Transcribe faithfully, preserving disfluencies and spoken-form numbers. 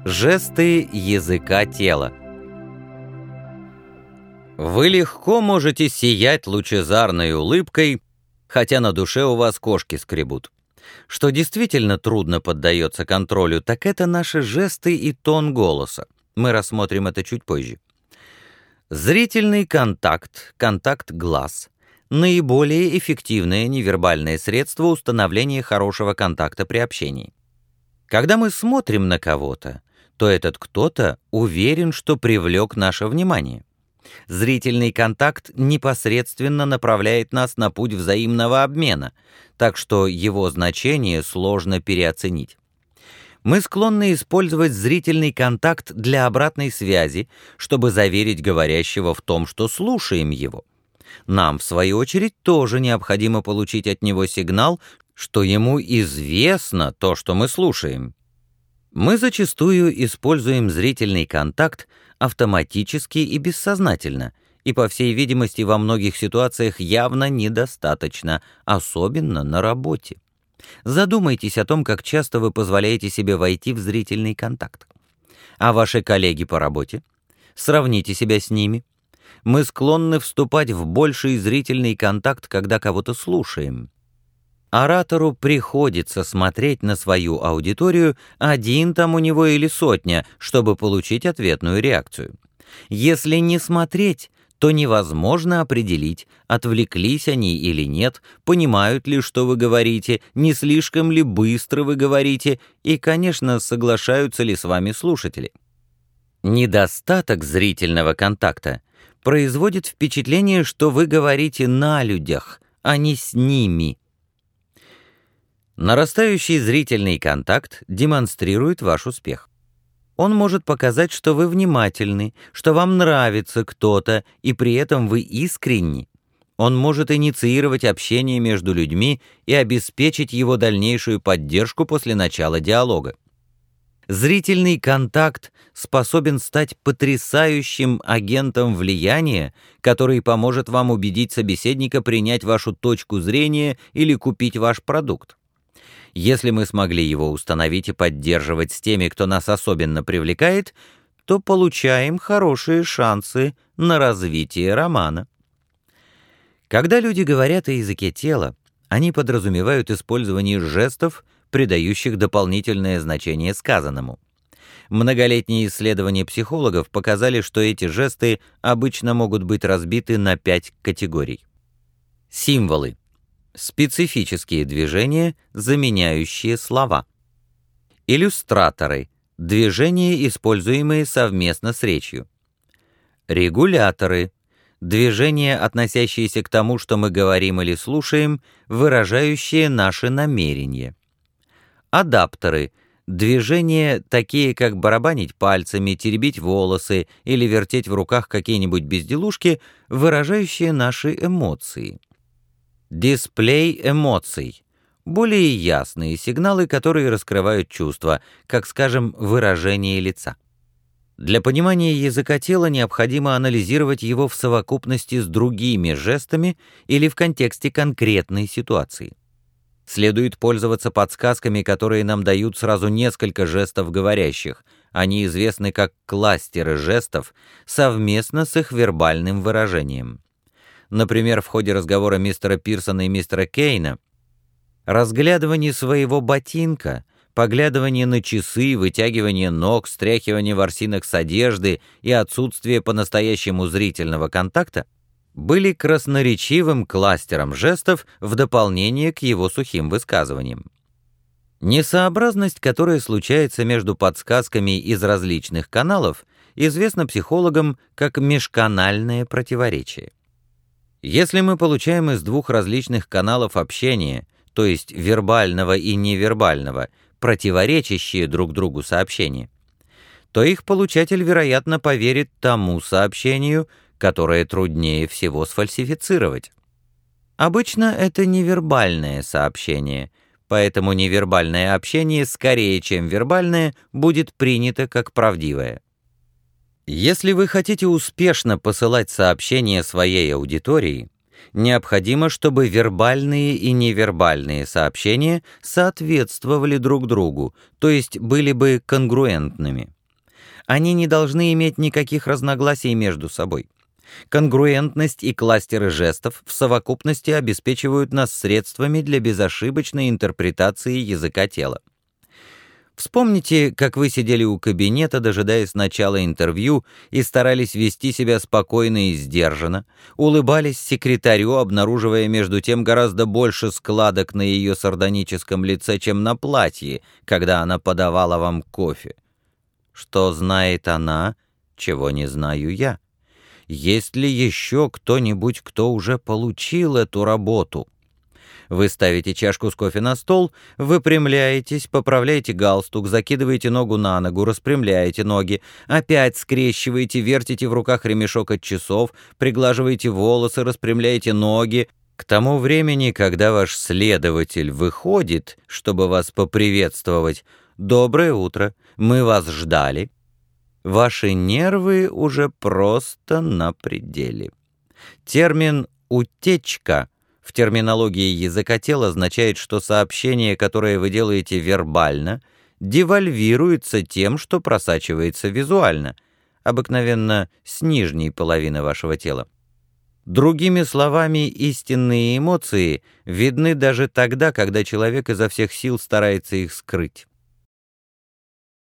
Жесты языка тела. Вы легко можете сиять лучезарной улыбкой, хотя на душе у вас кошки скребут. Что действительно трудно поддается контролю, так это наши жесты и тон голоса. Мы рассмотрим это чуть позже. Зрительный контакт, контакт глаз — наиболее эффективное невербальное средство установления хорошего контакта при общении. Когда мы смотрим на кого-то, то этот кто-то уверен, что привлек наше внимание. Зрительный контакт непосредственно направляет нас на путь взаимного обмена, так что его значение сложно переоценить. Мы склонны использовать зрительный контакт для обратной связи, чтобы заверить говорящего в том, что слушаем его. Нам, в свою очередь, тоже необходимо получить от него сигнал, что ему известно то, что мы слушаем. Мы зачастую используем зрительный контакт автоматически и бессознательно, и, по всей видимости, во многих ситуациях явно недостаточно, особенно на работе. Задумайтесь о том, как часто вы позволяете себе войти в зрительный контакт. А ваши коллеги по работе? Сравните себя с ними. Мы склонны вступать в больший зрительный контакт, когда кого-то слушаем. Оратору приходится смотреть на свою аудиторию, один там у него или сотня, чтобы получить ответную реакцию. Если не смотреть, то невозможно определить, отвлеклись они или нет, понимают ли, что вы говорите, не слишком ли быстро вы говорите и, конечно, соглашаются ли с вами слушатели. Недостаток зрительного контакта производит впечатление, что вы говорите на людях, а не с ними. Нарастающий зрительный контакт демонстрирует ваш успех. Он может показать, что вы внимательны, что вам нравится кто-то, и при этом вы искренни. Он может инициировать общение между людьми и обеспечить его дальнейшую поддержку после начала диалога. Зрительный контакт способен стать потрясающим агентом влияния, который поможет вам убедить собеседника принять вашу точку зрения или купить ваш продукт. Если мы смогли его установить и поддерживать с теми, кто нас особенно привлекает, то получаем хорошие шансы на развитие романа. Когда люди говорят о языке тела, они подразумевают использование жестов, придающих дополнительное значение сказанному. Многолетние исследования психологов показали, что эти жесты обычно могут быть разбиты на пять категорий. Символы. Специфические движения, заменяющие слова. Иллюстраторы. Движения, используемые совместно с речью. Регуляторы. Движения, относящиеся к тому, что мы говорим или слушаем, выражающие наши намерения. Адаптеры. Движения, такие как барабанить пальцами, теребить волосы или вертеть в руках какие-нибудь безделушки, выражающие наши эмоции. Дисплей эмоций. Более ясные сигналы, которые раскрывают чувства, как, скажем, выражение лица. Для понимания языка тела необходимо анализировать его в совокупности с другими жестами или в контексте конкретной ситуации. Следует пользоваться подсказками, которые нам дают сразу несколько жестов говорящих. Они известны как кластеры жестов совместно с их вербальным выражением. Например, в ходе разговора мистера Пирсона и мистера Кейна разглядывание своего ботинка, поглядывание на часы, вытягивание ног, стряхивание ворсинок с одежды и отсутствие по-настоящему зрительного контакта были красноречивым кластером жестов в дополнение к его сухим высказываниям. Несообразность, которая случается между подсказками из различных каналов, известна психологам как межканальное противоречие. Если мы получаем из двух различных каналов общения, то есть вербального и невербального, противоречащие друг другу сообщения, то их получатель, вероятно, поверит тому сообщению, которое труднее всего сфальсифицировать. Обычно это невербальное сообщение, поэтому невербальное общение скорее, чем вербальное, будет принято как правдивое. Если вы хотите успешно посылать сообщения своей аудитории, Необходимо, чтобы вербальные и невербальные сообщения соответствовали друг другу, то есть были бы конгруентными. Они не должны иметь никаких разногласий между собой. Конгруентность и кластеры жестов в совокупности обеспечивают нас средствами для безошибочной интерпретации языка тела. Вспомните, как вы сидели у кабинета, дожидаясь начала интервью, и старались вести себя спокойно и сдержанно, улыбались секретарю, обнаруживая между тем гораздо больше складок на ее сардоническом лице, чем на платье, когда она подавала вам кофе. Что знает она, чего не знаю я? Есть ли еще кто-нибудь, кто уже получил эту работу? Вы ставите чашку с кофе на стол, выпрямляетесь, поправляете галстук, закидываете ногу на ногу, распрямляете ноги, опять скрещиваете, вертите в руках ремешок от часов, приглаживаете волосы, распрямляете ноги. К тому времени, когда ваш следователь выходит, чтобы вас поприветствовать, «Доброе утро, мы вас ждали», ваши нервы уже просто на пределе. Термин «утечка» в терминологии языка тела означает, что сообщение, которое вы делаете вербально, девальвируется тем, что просачивается визуально, обыкновенно с нижней половины вашего тела. Другими словами, истинные эмоции видны даже тогда, когда человек изо всех сил старается их скрыть.